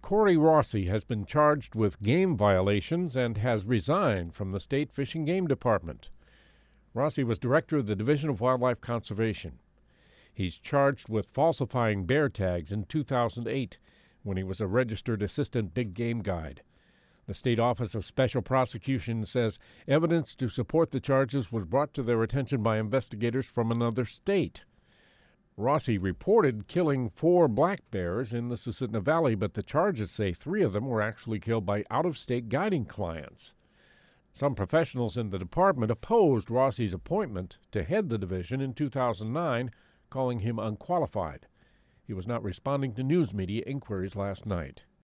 Corey Rossi has been charged with game violations and has resigned from the State Fish and Game Department. Rossi was director of the Division of Wildlife Conservation. He's charged with falsifying bear tags in 2008 when he was a registered assistant big game guide. The State Office of Special Prosecution says evidence to support the charges was brought to their attention by investigators from another state. Rossi reported killing 4 black bears in the Susitna Valley, but the charges say 3 of them were actually killed by out-of-state guiding clients. Some professionals in the department opposed Rossi's appointment to head the division in 2009, calling him unqualified. He was not responding to news media inquiries last night.